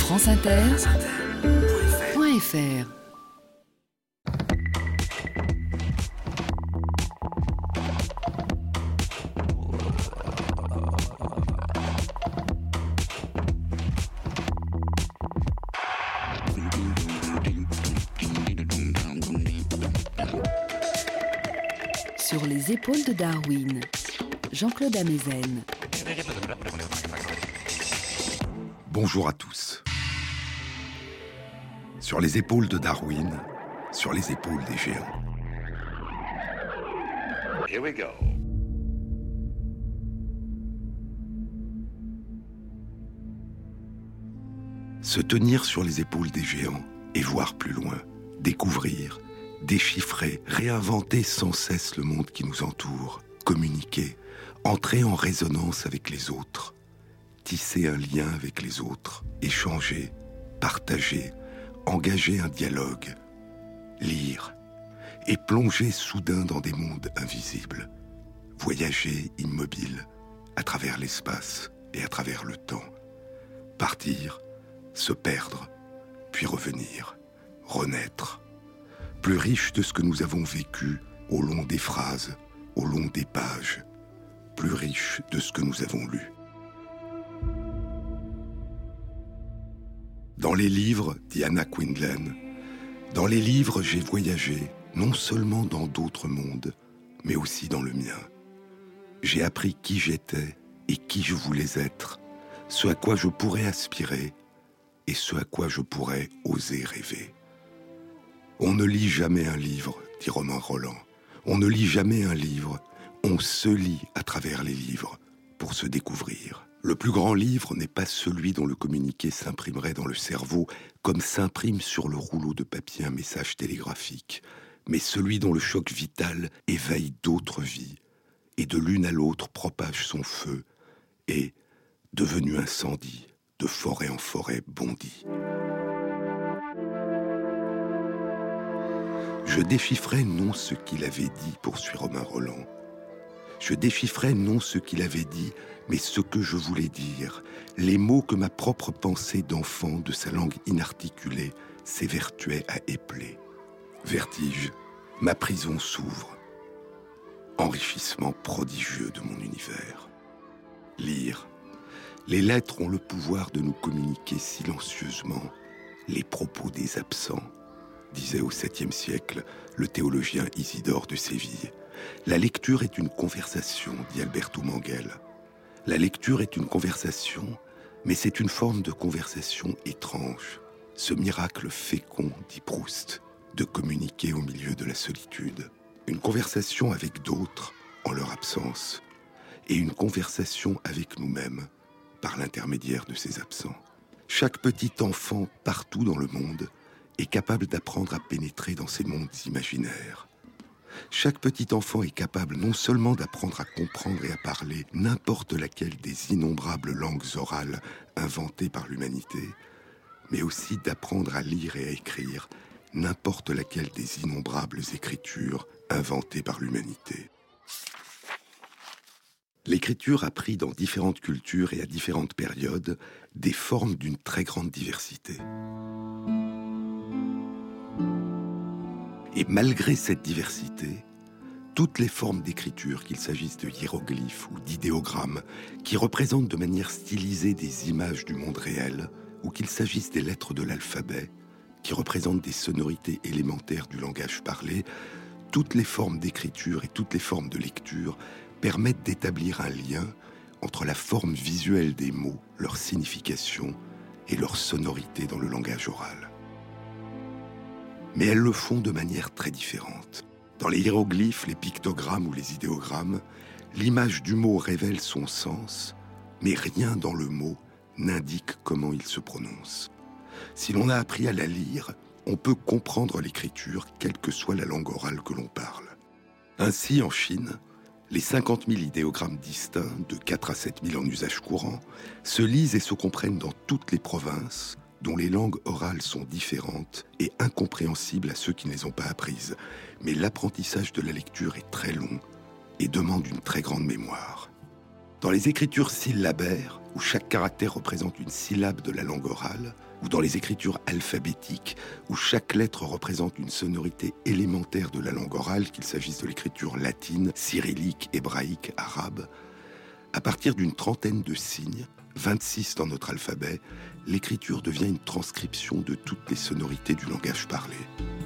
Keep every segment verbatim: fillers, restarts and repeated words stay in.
France Inter, point F R. Sur les épaules de Darwin, Jean-Claude Amezen. Bonjour à tous. Sur les épaules de Darwin, sur les épaules des géants. Here we go. Se tenir sur les épaules des géants et voir plus loin, découvrir, déchiffrer, réinventer sans cesse le monde qui nous entoure, communiquer, entrer en résonance avec les autres, tisser un lien avec les autres, échanger, partager, engager un dialogue, lire et plonger soudain dans des mondes invisibles, voyager immobile à travers l'espace et à travers le temps, partir, se perdre, puis revenir, renaître, plus riche de ce que nous avons vécu au long des phrases, au long des pages, plus riche de ce que nous avons lu. Dans les livres, dit Anna Quindlen, dans les livres, j'ai voyagé, non seulement dans d'autres mondes, mais aussi dans le mien. J'ai appris qui j'étais et qui je voulais être, ce à quoi je pourrais aspirer et ce à quoi je pourrais oser rêver. On ne lit jamais un livre, dit Romain Rolland. On ne lit jamais un livre, on se lit à travers les livres pour se découvrir. Le plus grand livre n'est pas celui dont le communiqué s'imprimerait dans le cerveau comme s'imprime sur le rouleau de papier un message télégraphique, mais celui dont le choc vital éveille d'autres vies et de l'une à l'autre propage son feu et, devenu incendie, de forêt en forêt bondit. Je déchiffrais non ce qu'il avait dit, poursuit Romain Rolland. Je déchiffrais non ce qu'il avait dit, mais ce que je voulais dire, les mots que ma propre pensée d'enfant de sa langue inarticulée s'évertuait à épeler. Vertige, ma prison s'ouvre. Enrichissement prodigieux de mon univers. Lire. Les lettres ont le pouvoir de nous communiquer silencieusement les propos des absents, disait au septième siècle le théologien Isidore de Séville. La lecture est une conversation, dit Alberto Manguel. La lecture est une conversation, mais c'est une forme de conversation étrange. Ce miracle fécond, dit Proust, de communiquer au milieu de la solitude. Une conversation avec d'autres, en leur absence, et une conversation avec nous-mêmes, par l'intermédiaire de ces absents. Chaque petit enfant, partout dans le monde, est capable d'apprendre à pénétrer dans ces mondes imaginaires. Chaque petit enfant est capable non seulement d'apprendre à comprendre et à parler n'importe laquelle des innombrables langues orales inventées par l'humanité, mais aussi d'apprendre à lire et à écrire n'importe laquelle des innombrables écritures inventées par l'humanité. L'écriture a pris dans différentes cultures et à différentes périodes des formes d'une très grande diversité. Et malgré cette diversité, toutes les formes d'écriture, qu'il s'agisse de hiéroglyphes ou d'idéogrammes, qui représentent de manière stylisée des images du monde réel, ou qu'il s'agisse des lettres de l'alphabet, qui représentent des sonorités élémentaires du langage parlé, toutes les formes d'écriture et toutes les formes de lecture permettent d'établir un lien entre la forme visuelle des mots, leur signification et leur sonorité dans le langage oral. Mais elles le font de manière très différente. Dans les hiéroglyphes, les pictogrammes ou les idéogrammes, l'image du mot révèle son sens, mais rien dans le mot n'indique comment il se prononce. Si l'on a appris à la lire, on peut comprendre l'écriture, quelle que soit la langue orale que l'on parle. Ainsi, en Chine, les cinquante mille idéogrammes distincts, de quatre à sept mille en usage courant, se lisent et se comprennent dans toutes les provinces, dont les langues orales sont différentes et incompréhensibles à ceux qui ne les ont pas apprises. Mais l'apprentissage de la lecture est très long et demande une très grande mémoire. Dans les écritures syllabaires, où chaque caractère représente une syllabe de la langue orale, ou dans les écritures alphabétiques, où chaque lettre représente une sonorité élémentaire de la langue orale, qu'il s'agisse de l'écriture latine, cyrillique, hébraïque, arabe, à partir d'une trentaine de signes, vingt-six dans notre alphabet, l'écriture devient une transcription de toutes les sonorités du langage parlé.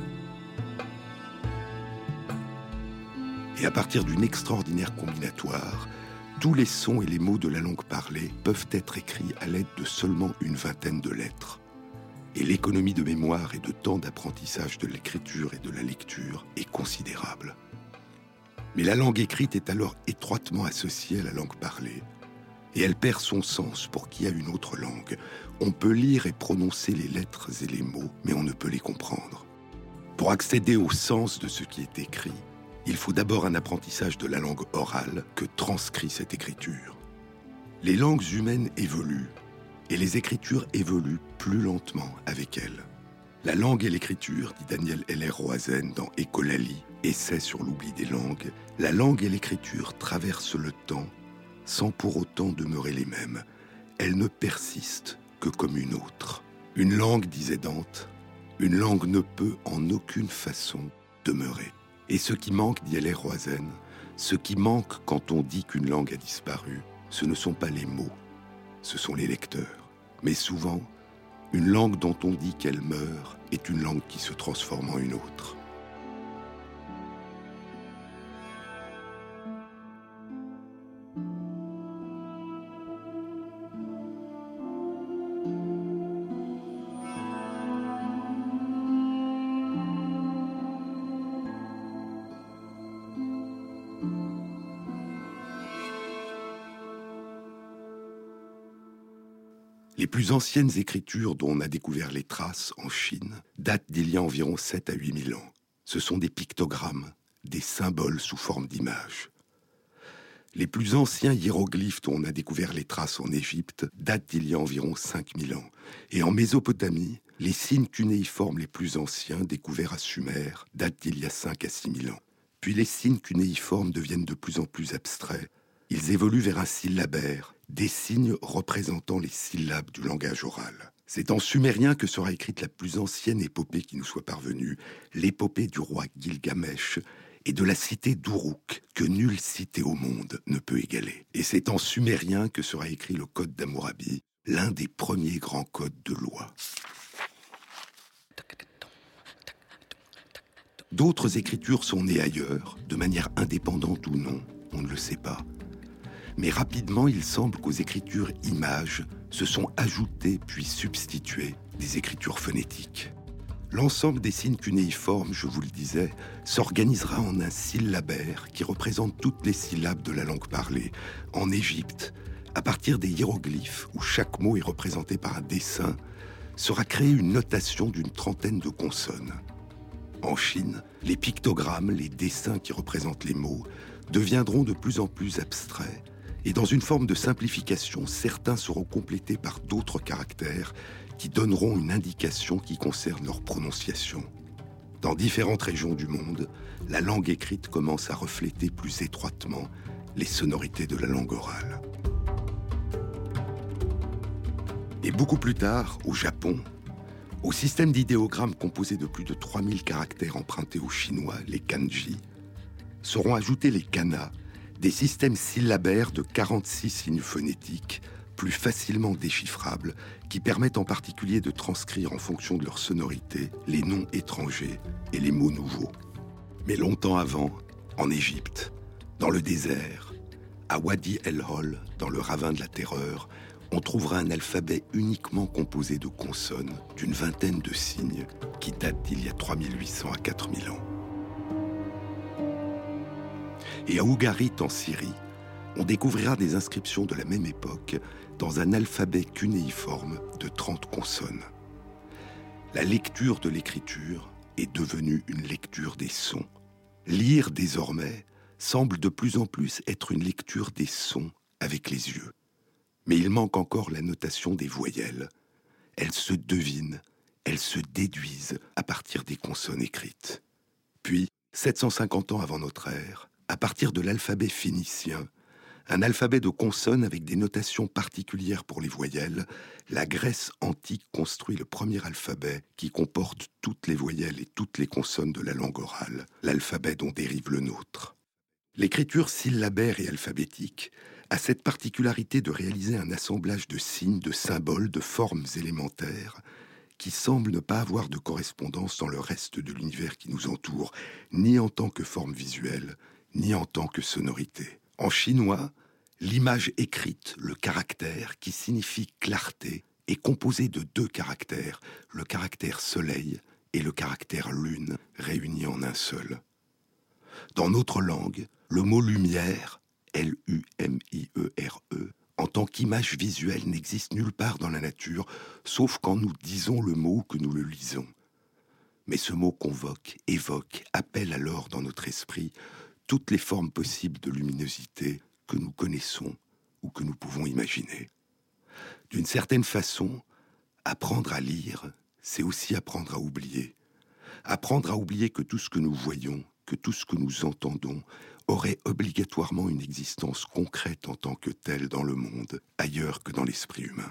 Et à partir d'une extraordinaire combinatoire, tous les sons et les mots de la langue parlée peuvent être écrits à l'aide de seulement une vingtaine de lettres. Et l'économie de mémoire et de temps d'apprentissage de l'écriture et de la lecture est considérable. Mais la langue écrite est alors étroitement associée à la langue parlée. Et elle perd son sens pour qui a une autre langue. On peut lire et prononcer les lettres et les mots, mais on ne peut les comprendre. Pour accéder au sens de ce qui est écrit, il faut d'abord un apprentissage de la langue orale que transcrit cette écriture. Les langues humaines évoluent, et les écritures évoluent plus lentement avec elles. La langue et l'écriture, dit Daniel Heller-Rohazen dans Écolalie, essai sur l'oubli des langues, la langue et l'écriture traversent le temps sans pour autant demeurer les mêmes. Elles ne persistent que comme une autre. Une langue, disait Dante, une langue ne peut en aucune façon demeurer. Et ce qui manque, dit Heller-Rohazen, ce qui manque quand on dit qu'une langue a disparu, ce ne sont pas les mots, ce sont les lecteurs. Mais souvent, une langue dont on dit qu'elle meurt est une langue qui se transforme en une autre. Les plus anciennes écritures dont on a découvert les traces en Chine datent d'il y a environ sept à huit mille ans. Ce sont des pictogrammes, des symboles sous forme d'images. Les plus anciens hiéroglyphes dont on a découvert les traces en Égypte datent d'il y a environ cinq mille ans. Et en Mésopotamie, les signes cunéiformes les plus anciens découverts à Sumer datent d'il y a cinq à six mille ans. Puis les signes cunéiformes deviennent de plus en plus abstraits. Ils évoluent vers un syllabaire, des signes représentant les syllabes du langage oral. C'est en sumérien que sera écrite la plus ancienne épopée qui nous soit parvenue, l'épopée du roi Gilgamesh et de la cité d'Uruk, que nulle cité au monde ne peut égaler. Et c'est en sumérien que sera écrit le code d'Hammurabi, l'un des premiers grands codes de loi. D'autres écritures sont nées ailleurs, de manière indépendante ou non, on ne le sait pas. Mais rapidement, il semble qu'aux écritures images se sont ajoutées puis substituées des écritures phonétiques. L'ensemble des signes cunéiformes, je vous le disais, s'organisera en un syllabaire qui représente toutes les syllabes de la langue parlée. En Égypte, à partir des hiéroglyphes, où chaque mot est représenté par un dessin, sera créée une notation d'une trentaine de consonnes. En Chine, les pictogrammes, les dessins qui représentent les mots, deviendront de plus en plus abstraits. Et dans une forme de simplification, certains seront complétés par d'autres caractères qui donneront une indication qui concerne leur prononciation. Dans différentes régions du monde, la langue écrite commence à refléter plus étroitement les sonorités de la langue orale. Et beaucoup plus tard, au Japon, au système d'idéogrammes composé de plus de trois mille caractères empruntés au chinois, les kanji, seront ajoutés les kana, des systèmes syllabaires de quarante-six signes phonétiques, plus facilement déchiffrables, qui permettent en particulier de transcrire en fonction de leur sonorité les noms étrangers et les mots nouveaux. Mais longtemps avant, en Égypte, dans le désert, à Wadi el-Hol, dans le ravin de la Terreur, on trouvera un alphabet uniquement composé de consonnes, d'une vingtaine de signes, qui datent d'il y a trois mille huit cents à quatre mille ans. Et à Ougarit, en Syrie, on découvrira des inscriptions de la même époque dans un alphabet cunéiforme de trente consonnes. La lecture de l'écriture est devenue une lecture des sons. Lire désormais semble de plus en plus être une lecture des sons avec les yeux. Mais il manque encore la notation des voyelles. Elles se devinent, elles se déduisent à partir des consonnes écrites. Puis, sept cent cinquante ans avant notre ère, à partir de l'alphabet phénicien, Un alphabet de consonnes avec des notations particulières pour les voyelles, la Grèce antique construit le premier alphabet qui comporte toutes les voyelles et toutes les consonnes de la langue orale, l'alphabet dont dérive le nôtre. L'écriture syllabaire et alphabétique a cette particularité de réaliser un assemblage de signes, de symboles, de formes élémentaires qui semblent ne pas avoir de correspondance dans le reste de l'univers qui nous entoure, ni en tant que forme visuelle, ni en tant que sonorité. En chinois, l'image écrite, le caractère, qui signifie clarté, est composé de deux caractères, le caractère soleil et le caractère lune, réunis en un seul. Dans notre langue, le mot lumière, L U M I E R E, en tant qu'image visuelle n'existe nulle part dans la nature, sauf quand nous disons le mot ou que nous le lisons. Mais ce mot convoque, évoque, appelle alors dans notre esprit toutes les formes possibles de luminosité que nous connaissons ou que nous pouvons imaginer. D'une certaine façon, apprendre à lire, c'est aussi apprendre à oublier. Apprendre à oublier que tout ce que nous voyons, que tout ce que nous entendons, aurait obligatoirement une existence concrète en tant que telle dans le monde, ailleurs que dans l'esprit humain.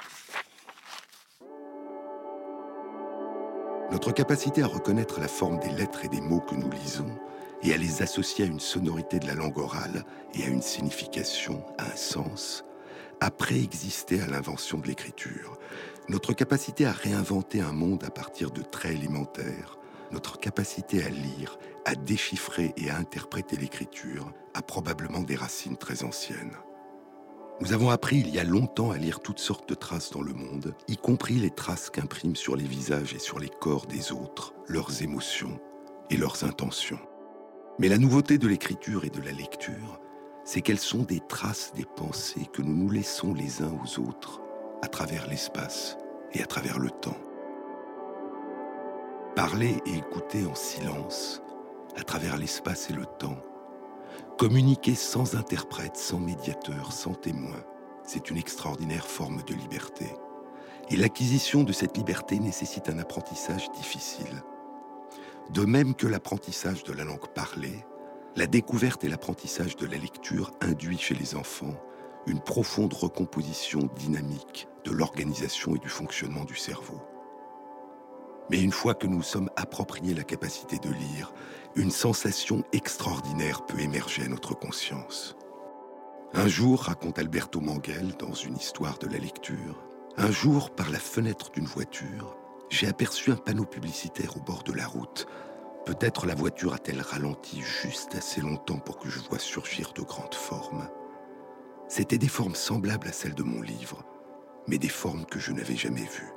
Notre capacité à reconnaître la forme des lettres et des mots que nous lisons et à les associer à une sonorité de la langue orale et à une signification, à un sens, a préexisté à l'invention de l'écriture. Notre capacité à réinventer un monde à partir de traits élémentaires, notre capacité à lire, à déchiffrer et à interpréter l'écriture a probablement des racines très anciennes. Nous avons appris il y a longtemps à lire toutes sortes de traces dans le monde, y compris les traces qu'impriment sur les visages et sur les corps des autres, leurs émotions et leurs intentions. Mais la nouveauté de l'écriture et de la lecture, c'est qu'elles sont des traces des pensées que nous nous laissons les uns aux autres à travers l'espace et à travers le temps. Parler et écouter en silence, à travers l'espace et le temps, communiquer sans interprète, sans médiateur, sans témoin, c'est une extraordinaire forme de liberté. Et l'acquisition de cette liberté nécessite un apprentissage difficile. De même que l'apprentissage de la langue parlée, la découverte et l'apprentissage de la lecture induit chez les enfants une profonde recomposition dynamique de l'organisation et du fonctionnement du cerveau. Mais une fois que nous sommes appropriés la capacité de lire, une sensation extraordinaire peut émerger à notre conscience. Un jour, raconte Alberto Manguel dans une histoire de la lecture, un jour, par la fenêtre d'une voiture, j'ai aperçu un panneau publicitaire au bord de la route. Peut-être la voiture a-t-elle ralenti juste assez longtemps pour que je voie surgir de grandes formes. C'étaient des formes semblables à celles de mon livre, mais des formes que je n'avais jamais vues.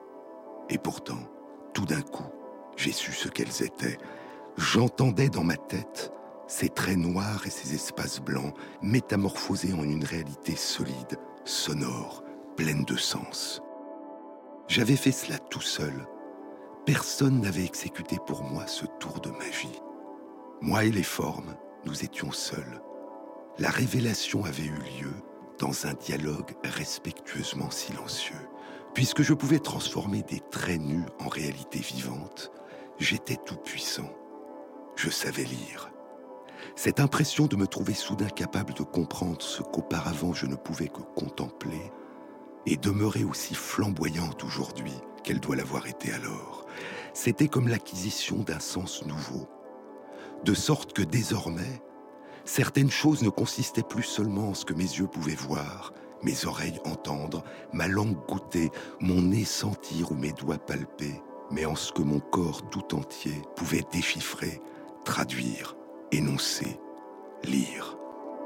Et pourtant, tout d'un coup, j'ai su ce qu'elles étaient. J'entendais dans ma tête ces traits noirs et ces espaces blancs métamorphosés en une réalité solide, sonore, pleine de sens. J'avais fait cela tout seul. Personne n'avait exécuté pour moi ce tour de magie. Moi et les formes, nous étions seuls. La révélation avait eu lieu dans un dialogue respectueusement silencieux. Puisque je pouvais transformer des traits nus en réalité vivante, j'étais tout puissant. Je savais lire. Cette impression de me trouver soudain capable de comprendre ce qu'auparavant je ne pouvais que contempler et demeurer aussi flamboyante aujourd'hui qu'elle doit l'avoir été alors. C'était comme l'acquisition d'un sens nouveau. De sorte que désormais, certaines choses ne consistaient plus seulement en ce que mes yeux pouvaient voir, mes oreilles entendre, ma langue goûter, mon nez sentir ou mes doigts palper, mais en ce que mon corps tout entier pouvait déchiffrer, traduire, énoncer, lire.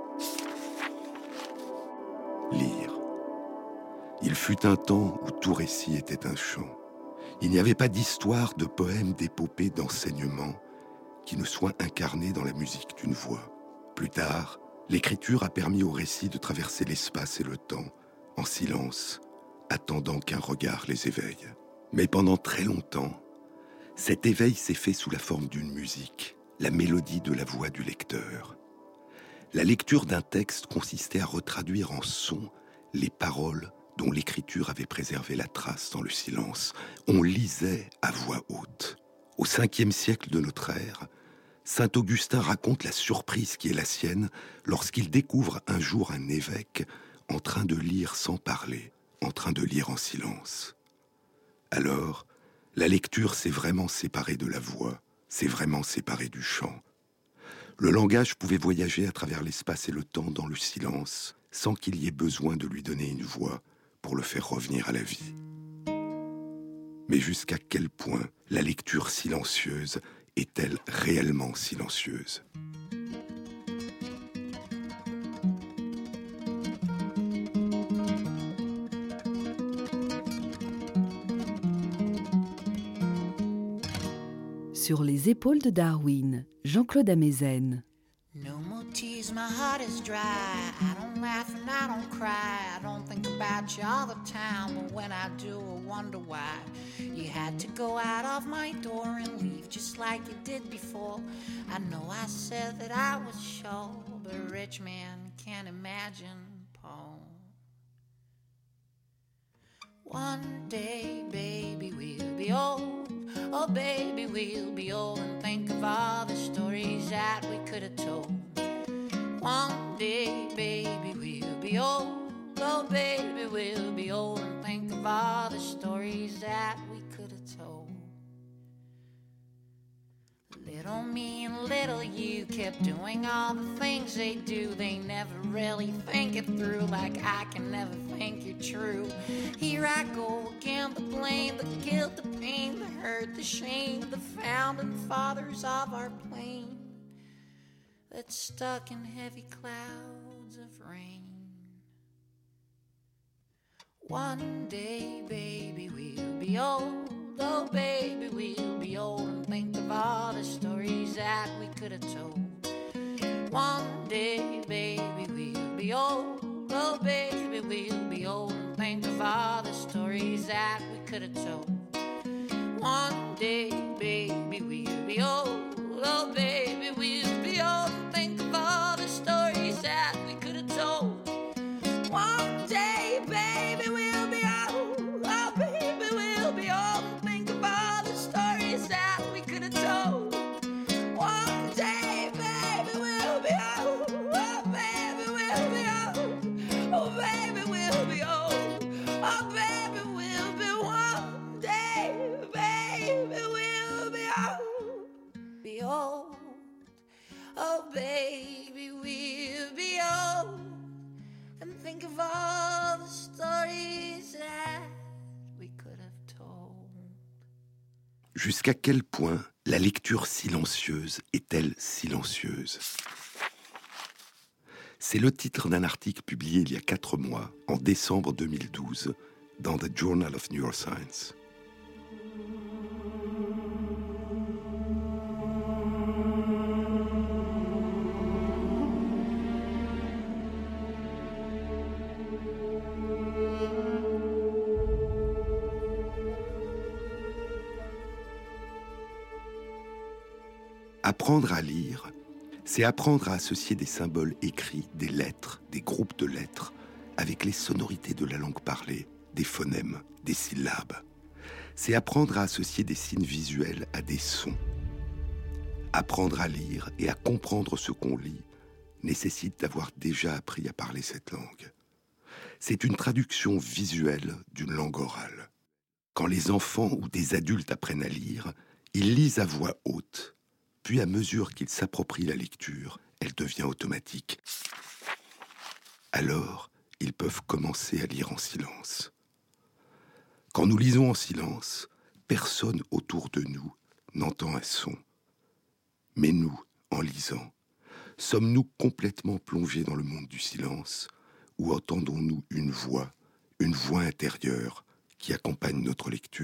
Lire. Il fut un temps où tout récit était un chant. Il n'y avait pas d'histoire, de poème, d'épopée, d'enseignement qui ne soit incarné dans la musique d'une voix. Plus tard, l'écriture a permis au récit de traverser l'espace et le temps, en silence, attendant qu'un regard les éveille. Mais pendant très longtemps, cet éveil s'est fait sous la forme d'une musique, la mélodie de la voix du lecteur. La lecture d'un texte consistait à retraduire en son les paroles dont l'écriture avait préservé la trace dans le silence. On lisait à voix haute. Au cinquième siècle de notre ère, Saint Augustin raconte la surprise qui est la sienne lorsqu'il découvre un jour un évêque en train de lire sans parler, en train de lire en silence. Alors, la lecture s'est vraiment séparée de la voix, s'est vraiment séparée du chant. Le langage pouvait voyager à travers l'espace et le temps dans le silence, sans qu'il y ait besoin de lui donner une voix pour le faire revenir à la vie. Mais jusqu'à quel point la lecture silencieuse est-elle réellement silencieuse ? Sur les épaules de Darwin, Jean-Claude Amezen. No more tears, my heart is dry. I don't laugh and I don't cry. I don't think about you all the time, but when I do, I wonder why you had to go out of my door and leave just like you did before. I know I said that I was sure, but a rich man can't imagine Paul. One day, baby, we'll be old. Oh, baby, we'll be old and think of all the stories that we could have told. One day, baby, we'll be old. Oh, baby, we'll be old and think of all the stories that we could have told. Little me and little you kept doing all the things they do. They never really think it through, like I can never think you're true. Here I go again, the blame, the guilt, the pain, the hurt, the shame, the founding fathers of our plane that's stuck in heavy clouds of rain. One day, baby, we'll be old. Oh, baby, we'll be old and think of all the stories that we could have told. One day, baby, we'll be old. Oh, baby, we'll be old and think of all the stories that we could have told. One day, baby, we'll be old. Oh, baby, we'll be old and think of all the stories that we could have told. One day, baby, we'll be old. Oh, baby, we'll be old and think of all the stories that we could have told. One day, baby, we'll be old. Oh, baby, we'll be old. Oh, baby, we'll be old. Oh, baby, we'll be one day, baby, we'll be old. Be old. Oh, baby, we'll be old. And think of all the stories that we could have told. Jusqu'à quel point la lecture silencieuse est-elle silencieuse ? C'est le titre d'un article publié il y a quatre mois, en décembre deux mille douze, dans The Journal of Neuroscience. Apprendre à lire, c'est apprendre à associer des symboles écrits, des lettres, des groupes de lettres, avec les sonorités de la langue parlée, des phonèmes, des syllabes. C'est apprendre à associer des signes visuels à des sons. Apprendre à lire et à comprendre ce qu'on lit nécessite d'avoir déjà appris à parler cette langue. C'est une traduction visuelle d'une langue orale. Quand les enfants ou des adultes apprennent à lire, ils lisent à voix haute. Puis à mesure qu'ils s'approprient la lecture, elle devient automatique. Alors, ils peuvent commencer à lire en silence. Quand nous lisons en silence, personne autour de nous n'entend un son. Mais nous, en lisant, sommes-nous complètement plongés dans le monde du silence, ou entendons-nous une voix, une voix intérieure qui accompagne notre lecture ?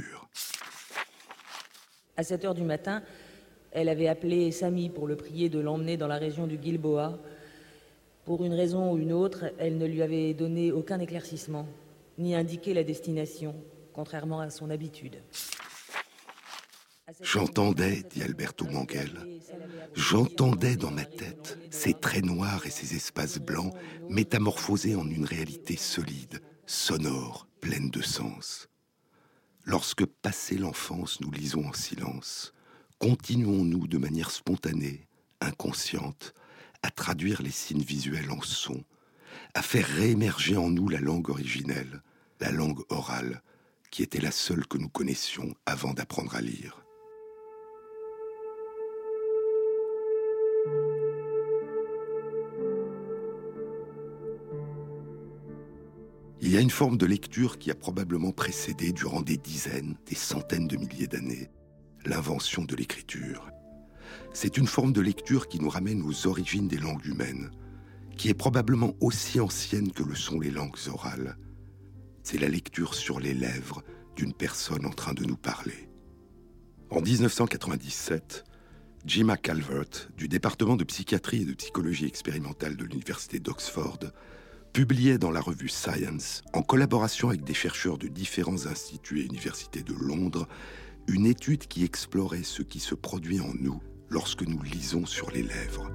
À sept heures du matin, elle avait appelé Samy pour le prier de l'emmener dans la région du Gilboa. Pour une raison ou une autre, elle ne lui avait donné aucun éclaircissement, ni indiqué la destination, contrairement à son habitude. J'entendais, dit Alberto Manguel, j'entendais dans ma tête ces traits noirs et ces espaces blancs métamorphosés en une réalité solide, sonore, pleine de sens. Lorsque, passé l'enfance, nous lisons en silence, continuons-nous de manière spontanée inconsciente, à traduire les signes visuels en sons, à faire réémerger en nous la langue originelle, la langue orale, qui était la seule que nous connaissions avant d'apprendre à lire. Il y a une forme de lecture qui a probablement précédé durant des dizaines, des centaines de milliers d'années, l'invention de l'écriture. C'est une forme de lecture qui nous ramène aux origines des langues humaines, qui est probablement aussi ancienne que le sont les langues orales. C'est la lecture sur les lèvres d'une personne en train de nous parler. En dix-neuf cent quatre-vingt-dix-sept, Jim Calvert, du département de psychiatrie et de psychologie expérimentale de l'université d'Oxford, publiait dans la revue Science, en collaboration avec des chercheurs de différents instituts et universités de Londres, une étude qui explorait ce qui se produit en nous lorsque nous lisons sur les lèvres.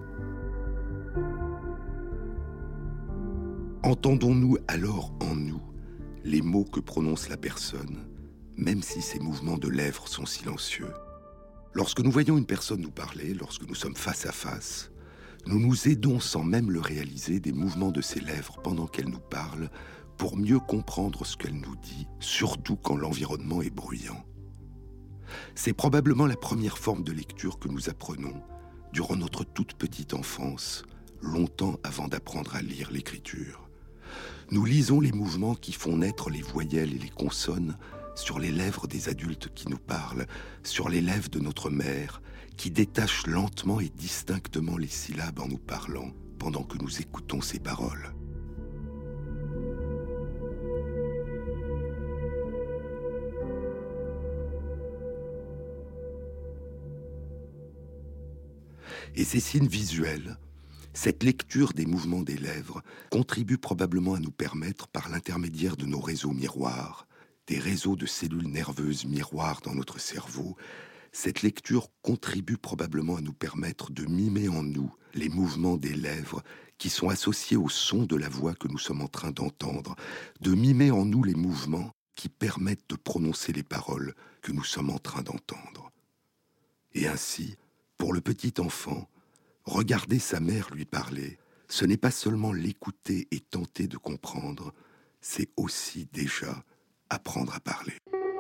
Entendons-nous alors en nous les mots que prononce la personne, même si ces mouvements de lèvres sont silencieux? Lorsque nous voyons une personne nous parler, lorsque nous sommes face à face, nous nous aidons sans même le réaliser des mouvements de ses lèvres pendant qu'elle nous parle pour mieux comprendre ce qu'elle nous dit, surtout quand l'environnement est bruyant. C'est probablement la première forme de lecture que nous apprenons durant notre toute petite enfance, longtemps avant d'apprendre à lire l'écriture. Nous lisons les mouvements qui font naître les voyelles et les consonnes sur les lèvres des adultes qui nous parlent, sur les lèvres de notre mère, qui détache lentement et distinctement les syllabes en nous parlant pendant que nous écoutons ses paroles. Et ces signes visuels, cette lecture des mouvements des lèvres, contribue probablement à nous permettre, par l'intermédiaire de nos réseaux miroirs, des réseaux de cellules nerveuses miroirs dans notre cerveau, cette lecture contribue probablement à nous permettre de mimer en nous les mouvements des lèvres qui sont associés au son de la voix que nous sommes en train d'entendre, de mimer en nous les mouvements qui permettent de prononcer les paroles que nous sommes en train d'entendre. Et ainsi, pour le petit enfant, regarder sa mère lui parler, ce n'est pas seulement l'écouter et tenter de comprendre, c'est aussi déjà apprendre à parler.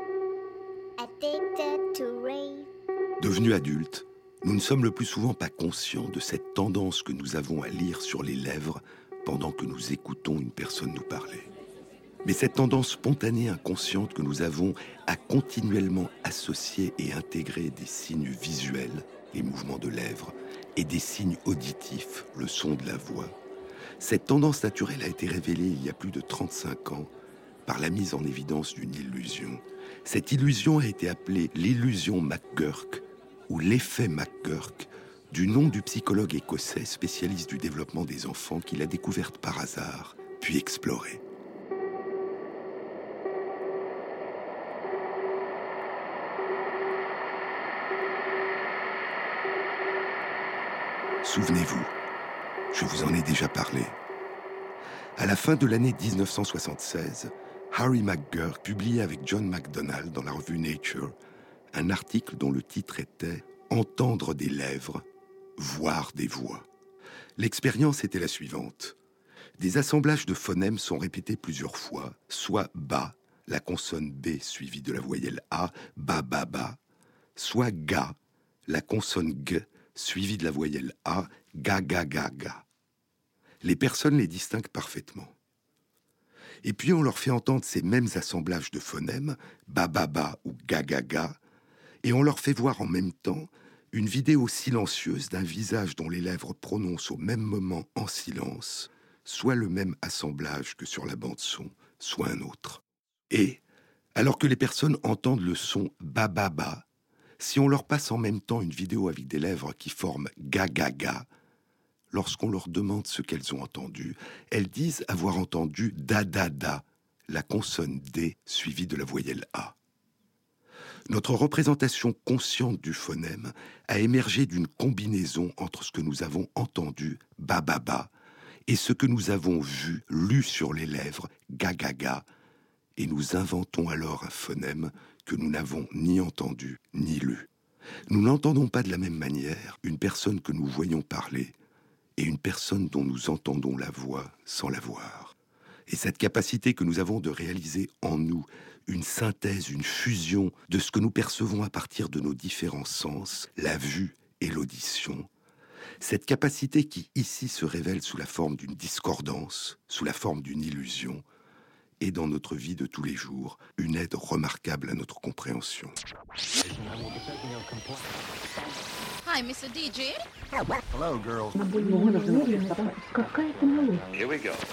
Devenus adultes, nous ne sommes le plus souvent pas conscients de cette tendance que nous avons à lire sur les lèvres pendant que nous écoutons une personne nous parler. Mais cette tendance spontanée inconsciente que nous avons à continuellement associer et intégrer des signes visuels, les mouvements de lèvres, et des signes auditifs, le son de la voix, cette tendance naturelle a été révélée il y a plus de trente-cinq ans par la mise en évidence d'une illusion. Cette illusion a été appelée l'illusion McGurk, ou l'effet McGurk, du nom du psychologue écossais spécialiste du développement des enfants qui l'a découverte par hasard, puis explorée. Souvenez-vous, je vous en ai déjà parlé. À la fin de l'année dix-neuf cent soixante-seize, Harry McGurk publiait avec John MacDonald dans la revue Nature un article dont le titre était « Entendre des lèvres, voir des voix ». L'expérience était la suivante. Des assemblages de phonèmes sont répétés plusieurs fois, soit « ba », la consonne B suivie de la voyelle A, « ba, ba, ba », soit « ga », la consonne G suivie de la voyelle A, « ga, ga, ga, ga ». Les personnes les distinguent parfaitement. Et puis on leur fait entendre ces mêmes assemblages de phonèmes, ba ba ba ou ga ga ga, et on leur fait voir en même temps une vidéo silencieuse d'un visage dont les lèvres prononcent au même moment en silence, soit le même assemblage que sur la bande-son, soit un autre. Et, alors que les personnes entendent le son ba ba ba, si on leur passe en même temps une vidéo avec des lèvres qui forment ga ga ga, lorsqu'on leur demande ce qu'elles ont entendu, elles disent avoir entendu da da da, la consonne D suivie de la voyelle A. Notre représentation consciente du phonème a émergé d'une combinaison entre ce que nous avons entendu, ba ba ba, et ce que nous avons vu, lu sur les lèvres, ga ga ga, et nous inventons alors un phonème que nous n'avons ni entendu ni lu. Nous n'entendons pas de la même manière une personne que nous voyons parler et une personne dont nous entendons la voix sans la voir. Et cette capacité que nous avons de réaliser en nous une synthèse, une fusion de ce que nous percevons à partir de nos différents sens, la vue et l'audition, cette capacité qui ici se révèle sous la forme d'une discordance, sous la forme d'une illusion, est dans notre vie de tous les jours une aide remarquable à notre compréhension. Hi, Mister D J. Hello, girls. Here we go.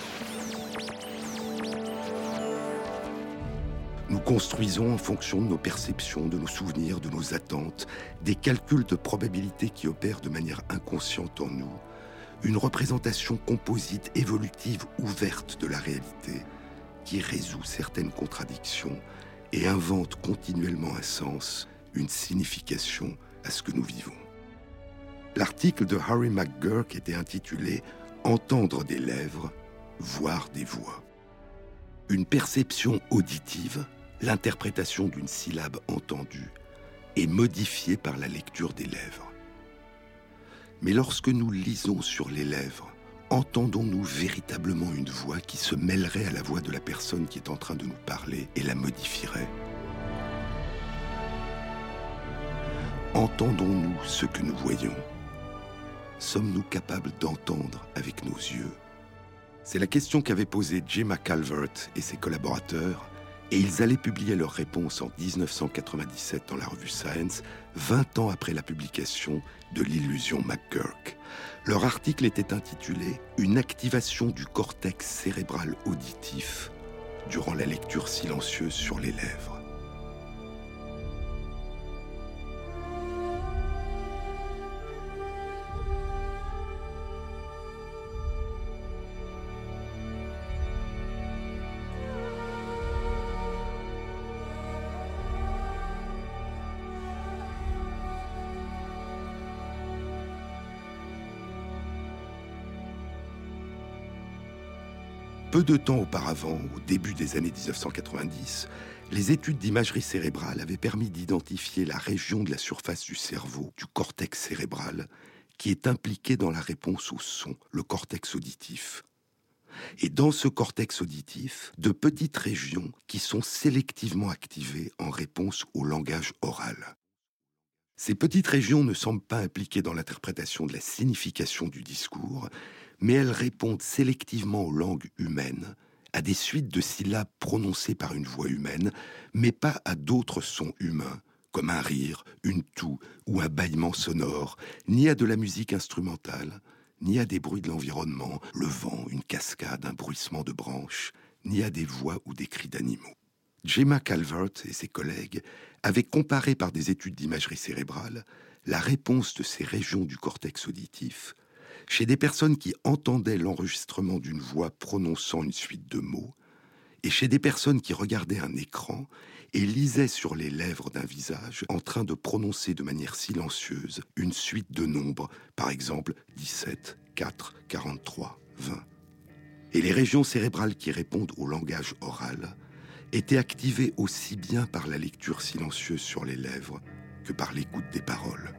Nous construisons en fonction de nos perceptions, de nos souvenirs, de nos attentes, des calculs de probabilité qui opèrent de manière inconsciente en nous, une représentation composite, évolutive, ouverte de la réalité, qui résout certaines contradictions et invente continuellement un sens, une signification à ce que nous vivons. L'article de Harry McGurk était intitulé « Entendre des lèvres, voir des voix ». Une perception auditive, l'interprétation d'une syllabe entendue, est modifiée par la lecture des lèvres. Mais lorsque nous lisons sur les lèvres, entendons-nous véritablement une voix qui se mêlerait à la voix de la personne qui est en train de nous parler et la modifierait? Entendons-nous ce que nous voyons? Sommes-nous capables d'entendre avec nos yeux? C'est la question qu'avaient posée Gemma Calvert et ses collaborateurs, et ils allaient publier leur réponse en dix-neuf cent quatre-vingt-dix-sept dans la revue Science, vingt ans après la publication de l'illusion McGurk. Leur article était intitulé « Une activation du cortex cérébral auditif durant la lecture silencieuse sur les lèvres ». Peu de temps auparavant, au début des années dix-neuf cent quatre-vingt-dix, les études d'imagerie cérébrale avaient permis d'identifier la région de la surface du cerveau, du cortex cérébral, qui est impliquée dans la réponse au son, le cortex auditif. Et dans ce cortex auditif, de petites régions qui sont sélectivement activées en réponse au langage oral. Ces petites régions ne semblent pas impliquées dans l'interprétation de la signification du discours, mais elles répondent sélectivement aux langues humaines, à des suites de syllabes prononcées par une voix humaine, mais pas à d'autres sons humains, comme un rire, une toux ou un bâillement sonore, ni à de la musique instrumentale, ni à des bruits de l'environnement, le vent, une cascade, un bruissement de branches, ni à des voix ou des cris d'animaux. Gemma Calvert et ses collègues avaient comparé par des études d'imagerie cérébrale la réponse de ces régions du cortex auditif chez des personnes qui entendaient l'enregistrement d'une voix prononçant une suite de mots, et chez des personnes qui regardaient un écran et lisaient sur les lèvres d'un visage en train de prononcer de manière silencieuse une suite de nombres, par exemple dix-sept, quatre, quarante-trois, vingt. Et les régions cérébrales qui répondent au langage oral étaient activées aussi bien par la lecture silencieuse sur les lèvres que par l'écoute des paroles.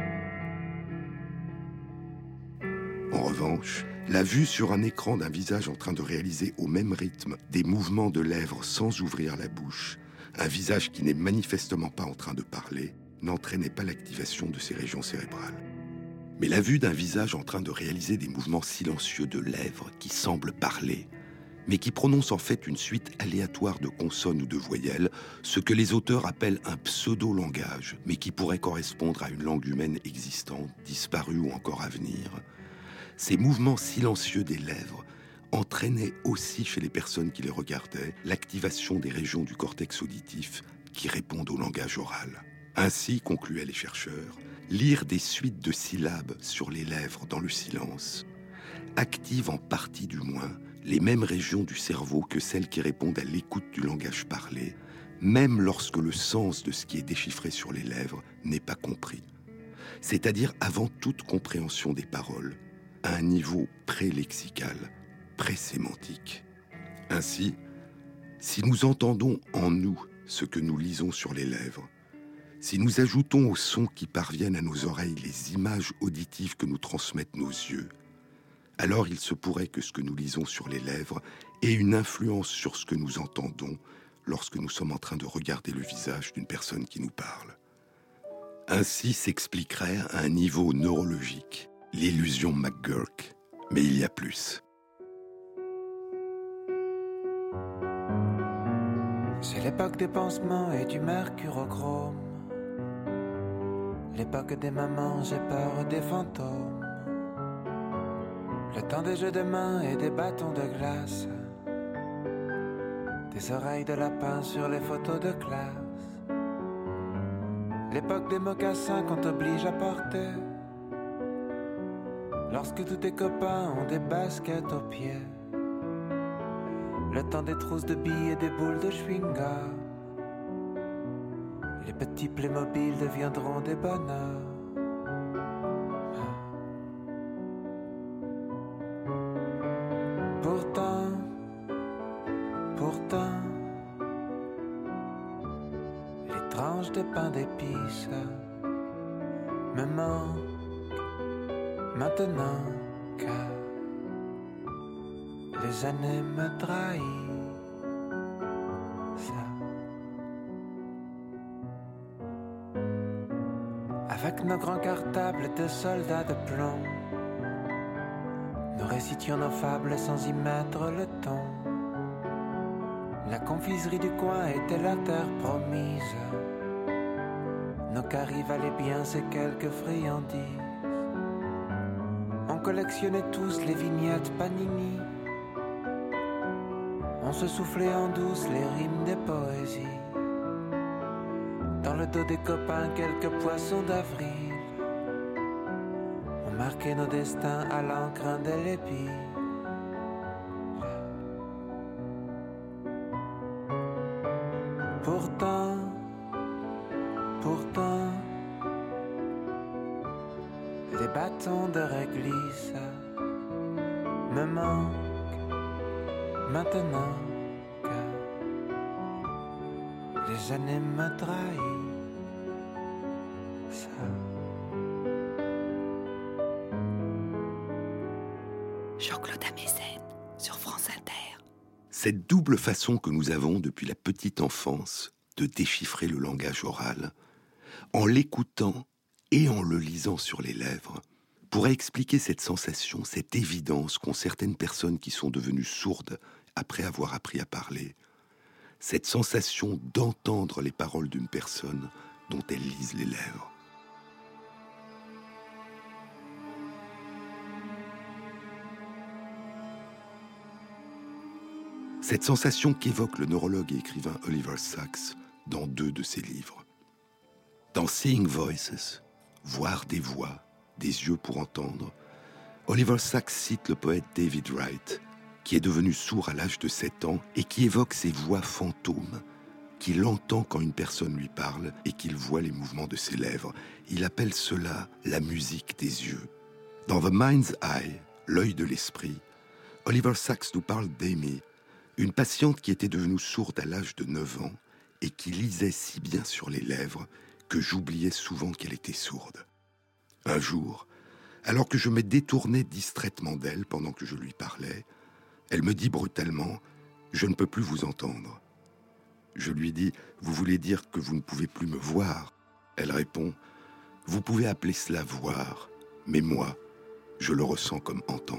En revanche, la vue sur un écran d'un visage en train de réaliser au même rythme des mouvements de lèvres sans ouvrir la bouche, un visage qui n'est manifestement pas en train de parler, n'entraînait pas l'activation de ces régions cérébrales. Mais la vue d'un visage en train de réaliser des mouvements silencieux de lèvres qui semblent parler, mais qui prononcent en fait une suite aléatoire de consonnes ou de voyelles, ce que les auteurs appellent un pseudo-langage, mais qui pourrait correspondre à une langue humaine existante, disparue ou encore à venir. Ces mouvements silencieux des lèvres entraînaient aussi chez les personnes qui les regardaient l'activation des régions du cortex auditif qui répondent au langage oral. Ainsi, concluaient les chercheurs, lire des suites de syllabes sur les lèvres dans le silence active en partie du moins les mêmes régions du cerveau que celles qui répondent à l'écoute du langage parlé, même lorsque le sens de ce qui est déchiffré sur les lèvres n'est pas compris, c'est-à-dire avant toute compréhension des paroles, à un niveau pré-lexical, pré-sémantique. Ainsi, si nous entendons en nous ce que nous lisons sur les lèvres, Si nous ajoutons aux sons qui parviennent à nos oreilles les images auditives que nous transmettent nos yeux, alors il se pourrait que ce que nous lisons sur les lèvres ait une influence sur ce que nous entendons lorsque nous sommes en train de regarder le visage d'une personne qui nous parle. Ainsi s'expliquerait à un niveau neurologique l'illusion McGurk, mais il y a plus. C'est l'époque des pansements et du mercurochrome. L'époque des mamans, j'ai peur des fantômes. Le temps des jeux de main et des bâtons de glace. Des oreilles de lapin sur les photos de classe. L'époque des mocassins qu'on t'oblige à porter. Lorsque tous tes copains ont des baskets aux pieds. Le temps des trousses de billes et des boules de chewing-gum. Les petits Playmobil deviendront des bonheurs. Pourtant, pourtant, les tranches de pain d'épices me manquent maintenant que les années me trahissent. Avec nos grands cartables de soldats de plomb, nous récitions nos fables sans y mettre le ton. La confiserie du coin était la terre promise. Nos caries valaient bien ces quelques friandises. On collectionnait tous les vignettes Panini. On se soufflait en douce les rimes des poésies. Dans le dos des copains, quelques poissons d'avril. On marquait nos destins à l'encre indélébile. Pourtant, pourtant, les bâtons de réglisse me manquent maintenant que les années me trahissent. Jean-Claude Amezen sur France Inter. Cette double façon que nous avons depuis la petite enfance de déchiffrer le langage oral, en l'écoutant et en le lisant sur les lèvres, pourrait expliquer cette sensation, cette évidence qu'ont certaines personnes qui sont devenues sourdes après avoir appris à parler, cette sensation d'entendre les paroles d'une personne dont elles lisent les lèvres. Cette sensation qu'évoque le neurologue et écrivain Oliver Sacks dans deux de ses livres. Dans Seeing Voices, voir des voix, des yeux pour entendre, Oliver Sacks cite le poète David Wright, qui est devenu sourd à l'âge de sept ans et qui évoque ces voix fantômes, qu'il entend quand une personne lui parle et qu'il voit les mouvements de ses lèvres. Il appelle cela la musique des yeux. Dans The Mind's Eye, l'œil de l'esprit, Oliver Sacks nous parle d'Amy, une patiente qui était devenue sourde à l'âge de neuf ans et qui lisait si bien sur les lèvres que j'oubliais souvent qu'elle était sourde. Un jour, alors que je me détournais distraitement d'elle pendant que je lui parlais, elle me dit brutalement « Je ne peux plus vous entendre ». Je lui dis « Vous voulez dire que vous ne pouvez plus me voir ?» Elle répond « Vous pouvez appeler cela voir, mais moi, je le ressens comme entendre. »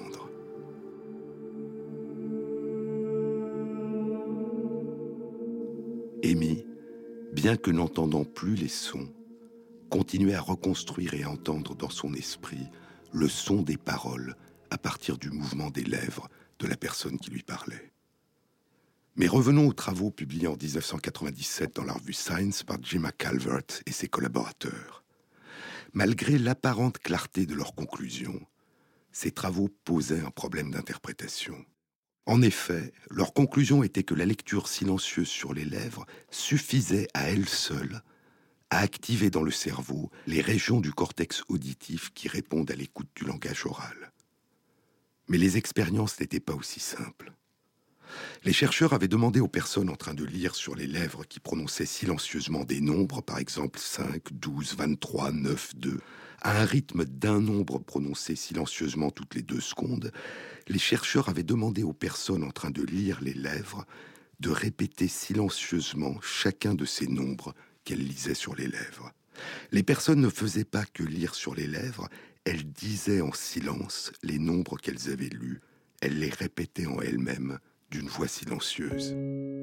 Amy, bien que n'entendant plus les sons, continuait à reconstruire et à entendre dans son esprit le son des paroles à partir du mouvement des lèvres de la personne qui lui parlait. Mais revenons aux travaux publiés en dix-neuf cent quatre-vingt-dix-sept dans la revue Science par Gemma Calvert et ses collaborateurs. Malgré l'apparente clarté de leurs conclusions, ces travaux posaient un problème d'interprétation. En effet, leur conclusion était que la lecture silencieuse sur les lèvres suffisait à elle seule à activer dans le cerveau les régions du cortex auditif qui répondent à l'écoute du langage oral. Mais les expériences n'étaient pas aussi simples. Les chercheurs avaient demandé aux personnes en train de lire sur les lèvres qui prononçaient silencieusement des nombres, par exemple cinq, douze, vingt-trois, neuf, deux, à un rythme d'un nombre prononcé silencieusement toutes les deux secondes, les chercheurs avaient demandé aux personnes en train de lire les lèvres de répéter silencieusement chacun de ces nombres qu'elles lisaient sur les lèvres. Les personnes ne faisaient pas que lire sur les lèvres, elles disaient en silence les nombres qu'elles avaient lus, elles les répétaient en elles-mêmes d'une voix silencieuse.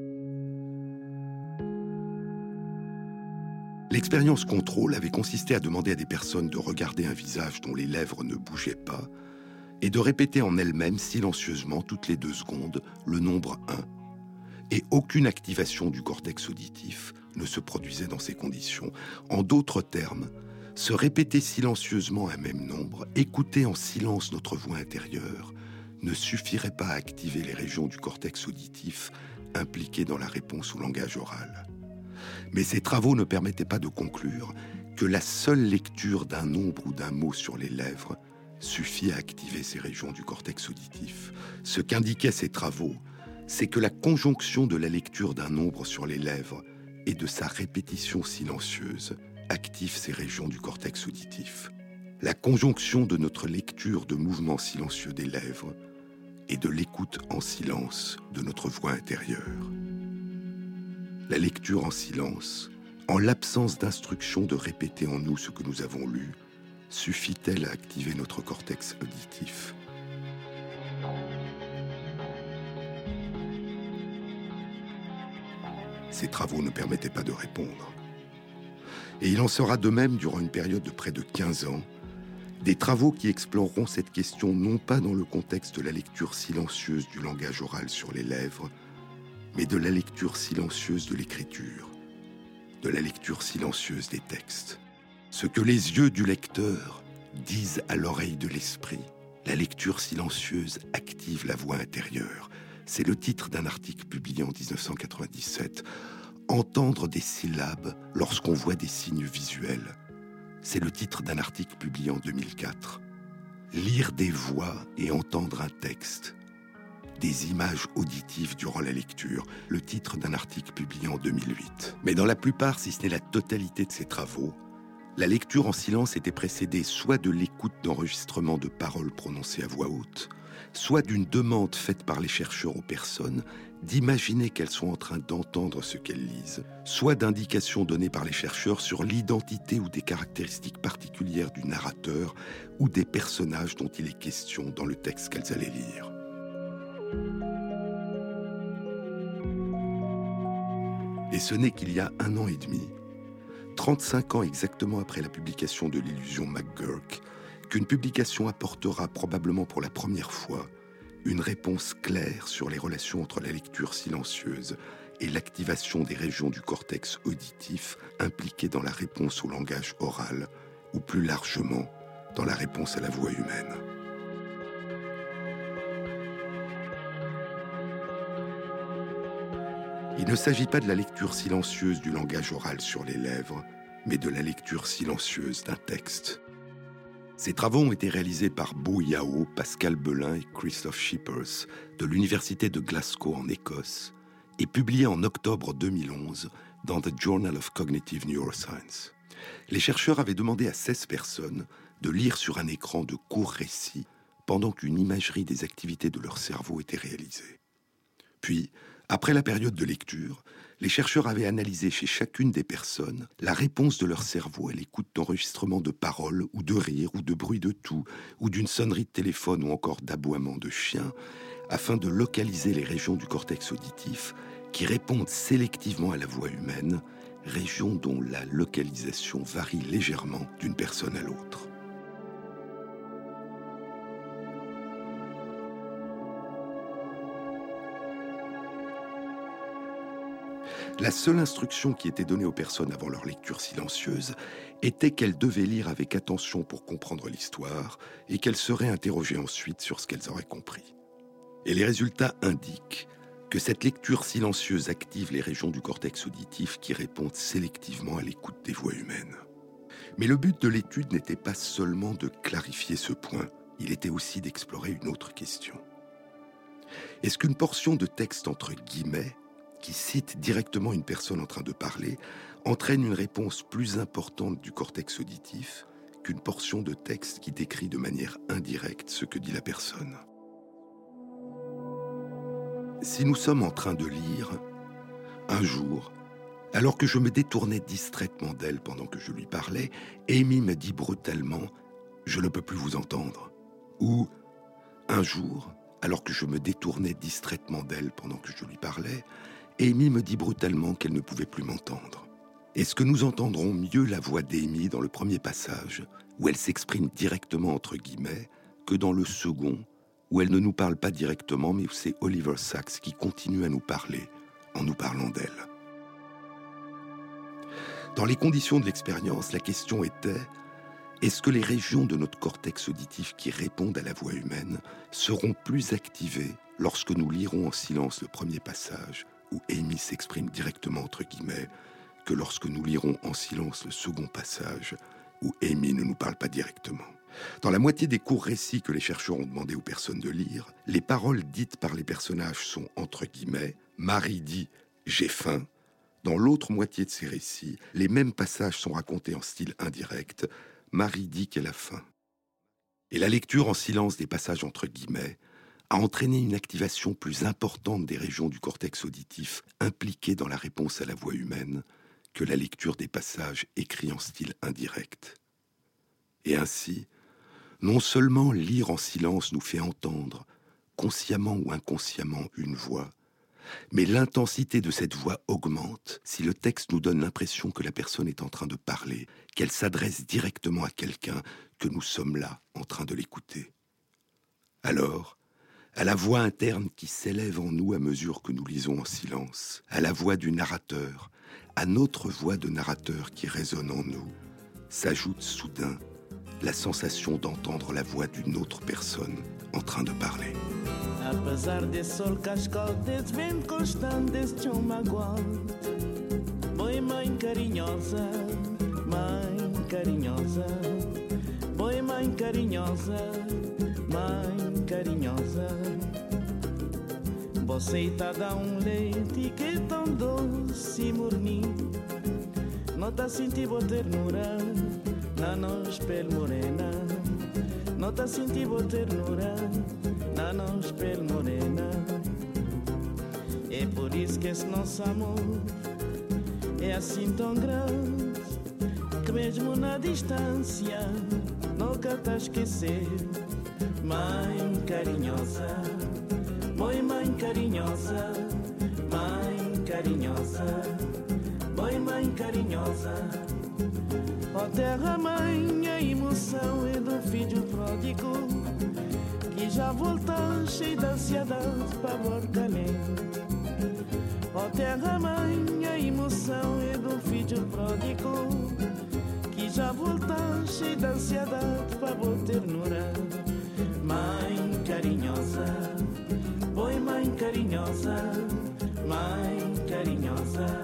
L'expérience contrôle avait consisté à demander à des personnes de regarder un visage dont les lèvres ne bougeaient pas et de répéter en elles-mêmes silencieusement toutes les deux secondes le nombre un. Et aucune activation du cortex auditif ne se produisait dans ces conditions. En d'autres termes, se répéter silencieusement un même nombre, écouter en silence notre voix intérieure, ne suffirait pas à activer les régions du cortex auditif impliquées dans la réponse au langage oral. Mais ces travaux ne permettaient pas de conclure que la seule lecture d'un nombre ou d'un mot sur les lèvres suffit à activer ces régions du cortex auditif. Ce qu'indiquaient ces travaux, c'est que la conjonction de la lecture d'un nombre sur les lèvres et de sa répétition silencieuse active ces régions du cortex auditif. La conjonction de notre lecture de mouvements silencieux des lèvres et de l'écoute en silence de notre voix intérieure. La lecture en silence, en l'absence d'instruction de répéter en nous ce que nous avons lu, suffit-elle à activer notre cortex auditif ? Ces travaux ne permettaient pas de répondre. Et il en sera de même durant une période de près de quinze ans, des travaux qui exploreront cette question non pas dans le contexte de la lecture silencieuse du langage oral sur les lèvres, mais de la lecture silencieuse de l'écriture, de la lecture silencieuse des textes. Ce que les yeux du lecteur disent à l'oreille de l'esprit, la lecture silencieuse active la voix intérieure. C'est le titre d'un article publié en dix-neuf cent quatre-vingt-dix-sept. Entendre des syllabes lorsqu'on voit des signes visuels. C'est le titre d'un article publié en deux mille quatre. Lire des voix et entendre un texte. Des images auditives durant la lecture. Le titre d'un article publié en deux mille huit. Mais dans la plupart, si ce n'est la totalité de ces travaux, la lecture en silence était précédée soit de l'écoute d'enregistrements de paroles prononcées à voix haute, soit d'une demande faite par les chercheurs aux personnes d'imaginer qu'elles sont en train d'entendre ce qu'elles lisent, soit d'indications données par les chercheurs sur l'identité ou des caractéristiques particulières du narrateur ou des personnages dont il est question dans le texte qu'elles allaient lire. Et ce n'est qu'il y a un an et demi, trente-cinq ans exactement après la publication de l'illusion McGurk, qu'une publication apportera probablement pour la première fois une réponse claire sur les relations entre la lecture silencieuse et l'activation des régions du cortex auditif impliquées dans la réponse au langage oral, ou plus largement, dans la réponse à la voix humaine. Il ne s'agit pas de la lecture silencieuse du langage oral sur les lèvres, mais de la lecture silencieuse d'un texte. Ces travaux ont été réalisés par Bo Yao, Pascal Belin et Christophe Schippers de l'Université de Glasgow en Écosse et publiés en octobre deux mille onze dans The Journal of Cognitive Neuroscience. Les chercheurs avaient demandé à seize personnes de lire sur un écran de courts récits pendant qu'une imagerie des activités de leur cerveau était réalisée. Puis, après la période de lecture, les chercheurs avaient analysé chez chacune des personnes la réponse de leur cerveau à l'écoute d'enregistrements de paroles ou de rires ou de bruits de toux ou d'une sonnerie de téléphone ou encore d'aboiements de chiens afin de localiser les régions du cortex auditif qui répondent sélectivement à la voix humaine, régions dont la localisation varie légèrement d'une personne à l'autre. La seule instruction qui était donnée aux personnes avant leur lecture silencieuse était qu'elles devaient lire avec attention pour comprendre l'histoire et qu'elles seraient interrogées ensuite sur ce qu'elles auraient compris. Et les résultats indiquent que cette lecture silencieuse active les régions du cortex auditif qui répondent sélectivement à l'écoute des voix humaines. Mais le but de l'étude n'était pas seulement de clarifier ce point, il était aussi d'explorer une autre question. Est-ce qu'une portion de texte entre guillemets, qui cite directement une personne en train de parler, entraîne une réponse plus importante du cortex auditif qu'une portion de texte qui décrit de manière indirecte ce que dit la personne? Si nous sommes en train de lire, un jour, alors que je me détournais distraitement d'elle pendant que je lui parlais, Amy me dit brutalement « Je ne peux plus vous entendre ». Ou un jour, alors que je me détournais distraitement d'elle pendant que je lui parlais, Amy me dit brutalement qu'elle ne pouvait plus m'entendre. Est-ce que nous entendrons mieux la voix d'Amy dans le premier passage, où elle s'exprime directement entre guillemets, que dans le second, où elle ne nous parle pas directement, mais où c'est Oliver Sacks qui continue à nous parler, en nous parlant d'elle? Dans les conditions de l'expérience, la question était: est-ce que les régions de notre cortex auditif qui répondent à la voix humaine seront plus activées lorsque nous lirons en silence le premier passage, où Amy s'exprime directement entre guillemets, que lorsque nous lirons en silence le second passage, où Amy ne nous parle pas directement? Dans la moitié des courts récits que les chercheurs ont demandé aux personnes de lire, les paroles dites par les personnages sont entre guillemets. Marie dit « j'ai faim ». Dans l'autre moitié de ces récits, les mêmes passages sont racontés en style indirect. Marie dit qu'elle a faim. Et la lecture en silence des passages entre guillemets a entraîné une activation plus importante des régions du cortex auditif impliquées dans la réponse à la voix humaine que la lecture des passages écrits en style indirect. Et ainsi, non seulement lire en silence nous fait entendre, consciemment ou inconsciemment, une voix, mais l'intensité de cette voix augmente si le texte nous donne l'impression que la personne est en train de parler, qu'elle s'adresse directement à quelqu'un, que nous sommes là, en train de l'écouter. Alors, à la voix interne qui s'élève en nous à mesure que nous lisons en silence, à la voix du narrateur, à notre voix de narrateur qui résonne en nous, s'ajoute soudain la sensation d'entendre la voix d'une autre personne en train de parler. Apesar desse sol cascal, desse vento constante, desse chão magoado, boi mãe carinhosa, mãe carinhosa, boi mãe carinhosa, mãe carinhosa. Você tá dá um leite que é tão doce e morninho, não tá sentindo a ternura na nossa pele morena, não tá sentindo a ternura na nossa pele morena. É por isso que esse nosso amor é assim tão grande, que mesmo na distância nunca tá esquecer. Mãe carinhosa, mãe, mãe carinhosa, mãe carinhosa, mãe, mãe carinhosa. Ó terra mãe, a emoção é do filho pródigo, que já voltou cheio de ansiedade para Borcalém. Ó terra mãe, a emoção é do filho pródigo, que já voltou cheio de ansiedade para boa ternura. Mãe carinhosa, oi mãe carinhosa, mãe carinhosa,